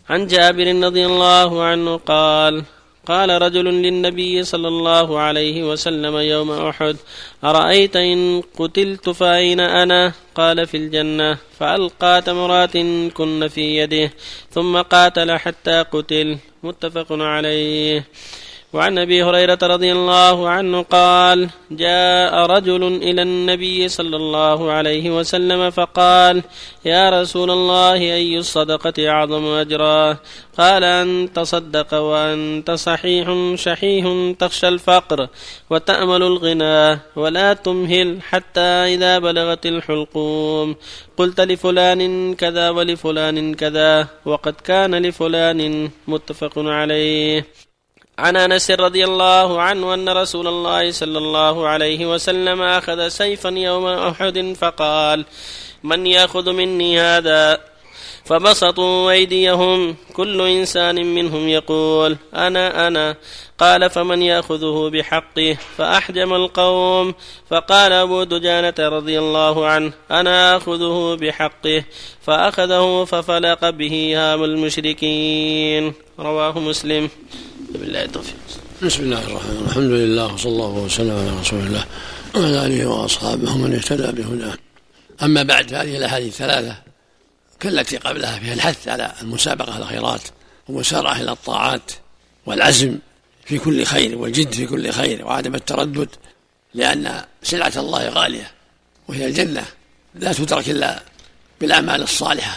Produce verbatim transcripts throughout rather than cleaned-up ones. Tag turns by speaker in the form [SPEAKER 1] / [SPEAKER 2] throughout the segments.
[SPEAKER 1] عن جابر رضي الله عنه قال قال رجل للنبي صلى الله عليه وسلم يوم أحد: أرأيت إن قتلت فأين أنا؟ قال: في الجنة. فألقى تمرات كن في يده ثم قاتل حتى قتل. متفق عليه. وعن أبي هريرة رضي الله عنه قال: جاء رجل إلى النبي صلى الله عليه وسلم فقال: يا رسول الله، أي الصدقة أعظم أجرا؟ قال: أن تصدق وأنت صحيح شحيح تخشى الفقر وتأمل الغنى ولا تمهل حتى إذا بلغت الحلقوم قلت لفلان كذا ولفلان كذا وقد كان لفلان. متفق عليه. عن أنس رضي الله عنه أن رسول الله صلى الله عليه وسلم أخذ سيفا يوم أحد فقال: من يأخذ مني هذا؟ فبسطوا أيديهم كل إنسان منهم يقول: أنا أنا. قال: فمن يأخذه بحقه؟ فأحجم القوم. فقال أبو دجانة رضي الله عنه: أنا أخذه بحقه. فأخذه ففلق به هام المشركين. رواه مسلم. بالله التوفيق.
[SPEAKER 2] بسم الله الرحمن الرحيم. الحمد لله وصلى الله وسلم على رسول الله وعلى آله وأصحابه من اهتدى بهداه. أما بعد، هذه الأحاديث الثلاثة كالتي قبلها فيها الحث على المسابقة على الخيرات ومسارعة إلى الطاعات والعزم في كل خير والجد في كل خير وعدم التردد، لأن سلعة الله غالية وهي الجنة لا تدرك إلا بالأعمال الصالحة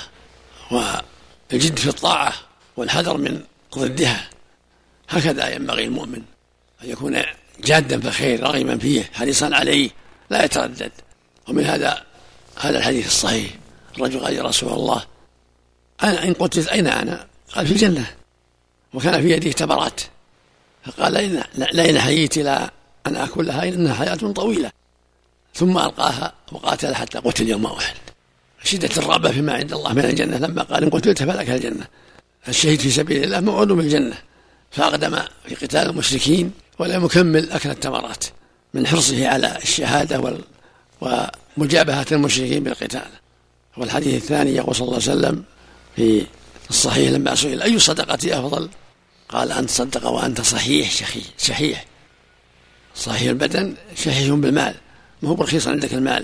[SPEAKER 2] والجد في الطاعة والحذر من ضدها. هكذا ينبغي المؤمن أن يكون جادا في الخير راغبا فيه حريصا عليه لا يتردد. ومن هذا هذا الحديث الصحيح، الرجل قال: يا رسول الله، أنا إن قتلت أين أنا؟ قال: في الجنة. وكان في يده تمرات، فقال: لئن حييت لا أن أكلها إنها حياة طويلة. ثم ألقاها وقاتل حتى قتل يوم أحد. شدة الرغبة فيما عند الله من الجنة لما قال: إن قتلت فلك الجنة. الشهيد في سبيل الله موعود بالجنة، فأقدم في قتال المشركين ولم يكمل أكل التمرات من حرصه على الشهادة وال... ومجابهة المشركين بالقتال. والحديث الثاني يقول صلى الله عليه وسلم في الصحيح لما سئل: أي صدقة أفضل؟ قال: أن تصدق وأنت صحيح شحيح شحيح صحيح البدن شحيح بالمال، ما هو برخيص عندك المال،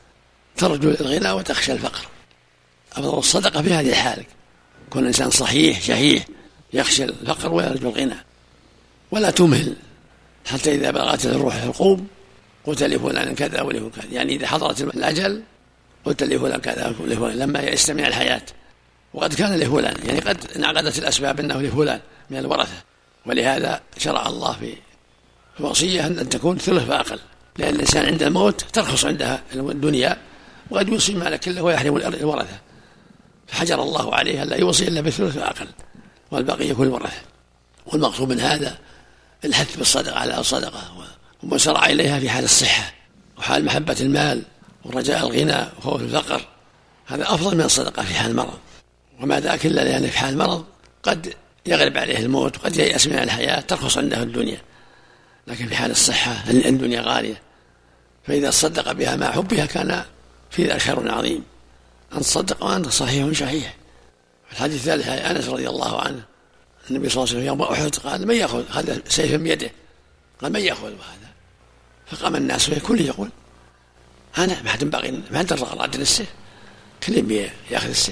[SPEAKER 2] ترجو الغنى وتخشى الفقر. أفضل الصدقة في هذه الحال كون إنسان صحيح شحيح يخشى الفقر ويرجو الغنى، ولا تمهل حتى إذا بلغت الروح الحلقوم قلت لفلان كذا ولفلان كذا، يعني إذا حضرت الأجل قلت لفلان كذا ولفلان لما يستمع الحياة. وقد كان لفلان، يعني قد انعقدت الأسباب أنه لفلان من الورثة، ولهذا شرع الله في الوصية أن تكون ثلث فأقل، لأن الإنسان عند الموت ترخص عندها الدنيا وقد يوصي ماله كله ويحرم الورثة، فحجر الله عليه ألا يوصي إلا بالثلث فأقل والباقي يكون الورثة. والمقصود من هذا الحث بالصدقة على الصدقة ومسارعة إليها في حال الصحة وحال محبة المال ورجاء الغنى وخوف الفقر، هذا أفضل من الصدقة في حال المرض. وما ذاك إلا لأن في حال المرض قد يغلب عليه الموت وقد ييأس من الحياة ترخص عنده الدنيا، لكن في حال الصحة الدنيا غالية، فإذا صدق بها مع حبها كان في ذلك خير عظيم. أن تصدق وأنت صحيح شحيح. الحديث الثالث أنس رضي الله عنه النبي صلى الله عليه وسلم يوم أحد قال: من يأخذ هذا سيفا بيده؟ قال: من يأخذ هذا؟ فقام الناس والكل يقول: أنا ما حد بقي ما حد راد السيف، كل يأخذ السيف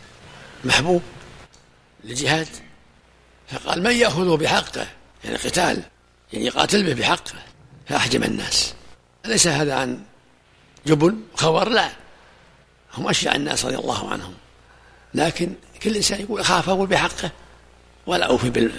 [SPEAKER 2] محبوب للجهاد. فقال: من يأخذه بحقه، يعني قتال، يعني يقاتل به بحقه. فأحجم الناس. أليس هذا عن جبن خور؟ لا، هم أشجع الناس رضي الله عنهم، لكن كل إنسان يقول أخاف أقول بحقه ولا أوفي بال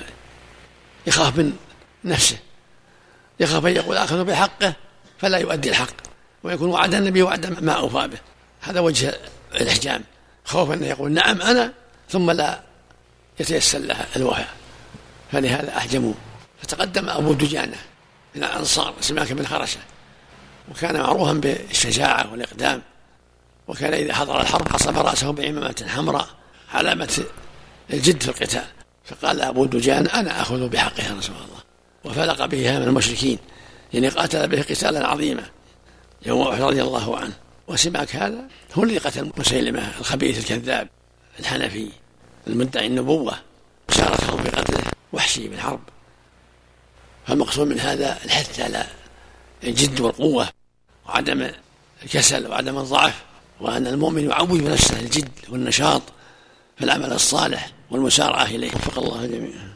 [SPEAKER 2] يخاف من نفسه، يخاف أن يقول أخذ بحقه فلا يؤدي الحق ويكون وعد النبي وعدا ما أوفى به. هذا وجه الإحجام، خوف أنه يقول نعم أنا ثم لا يتيسر له الوفاء، فلهذا أحجموا. فتقدم أبو دجانة من الأنصار سماك بن خرشة، وكان معروفا بالشجاعة والإقدام، وكان إذا حضر الحرب حصب رأسه بعمامة حمراء علامة الجد في القتال. فقال أبو دجان: أنا أخذ بحقه يا رسول الله. وفلق به من المشركين، يعني قاتل به قتالا عظيما يوم أحد رضي الله عنه. وسماك هذا هو الذي قتل مسيلمة الخبيث الكذاب الحنفي المدعي النبوة شاركهم في قتله وحشي بالحرب. فالمقصود من هذا الحث على الجد والقوة وعدم الكسل وعدم الضعف، وأن المؤمن يعود نفسه الجد والنشاط في العمل الصالح والمسارعة إليه. وفق الله الجميع.